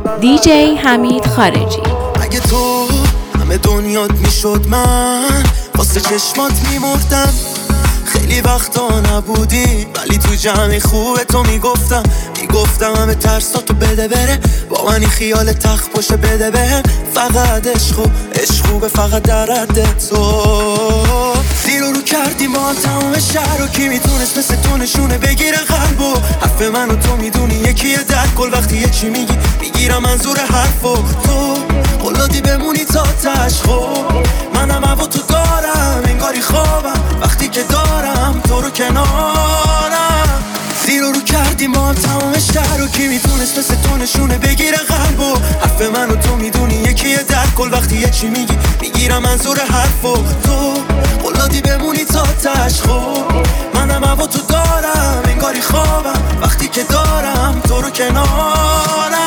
دیجی حمید خارجی. اگه تو همه دنیات میشد من واسه چشمات میمردم. خیلی وقتا نبودی ولی تو جمع خوب تو میگفتم همه ترساتو بده بره، با من این خیال تخت باشه بده بهم. فقط عشقو به فقط درد تو زیر رو کردی ما تمام شهر و کی میتونست مثل تو نشونه بگیره قلبو. حرف من و تو میدونی یکیه در کل، وقتی یه چی میگی میگیرم منظور حرفو. تو قلادی بمونی تا تشخو، منم هوا تو دارم انگاری خوابم وقتی که دارم تو رو کنارم. زیر رو کردی ما هم تمام شهر و کی میتونست مثل تو نشونه بگیره قلبو. حرف من و تو میدونی یکیه در کل، وقتی یه چی میگی میگیرم منظور حرفو. تو قلادی بمونی تا تشخو، منم هوا تو دارم انگاری خوابم وقتی که دارم تو رو کنارم.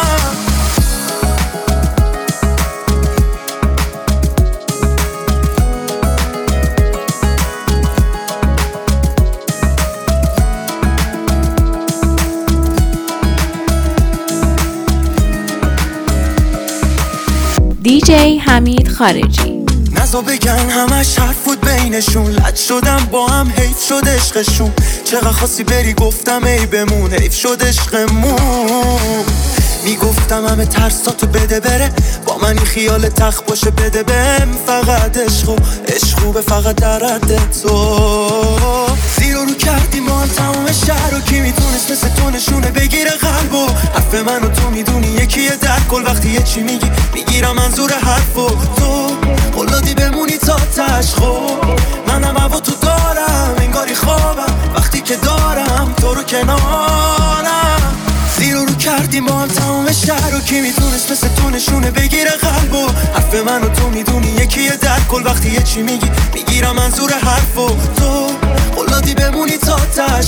دیجی حمید خارجی. نزا بگن همش حرف بود بینشون، لج شدم با هم حیف شد عشقشون. چقدر خواستی بری گفتم ای بمون، حیف شد عشقمون. میگفتم همه ترساتو بده بره، با من این خیال تخت باشه بده بهم. فقط عشقو به فقط درد تو زیر رو کردی ما هم تمام شهر و کی میتونست مثل تو نشونه بگیره قلبو. حرف من و تو میدونی یکیه در کل، وقتی یه چی میگی میگیرم منظور حرفو. تو قلادی بمونی تا تشخو، منم هوا تو دارم انگاری خوابم وقتی که دارم تو رو کنارم. زیر رو کردی ما هم تمام شهر و کی میتونست مثل تو نشونه بگیره قلبو. حرف من و تو میدونی یکیه در کل، وقتی یه چی میگی میگیرم منظور حرفو. تو قلادی بمونی تا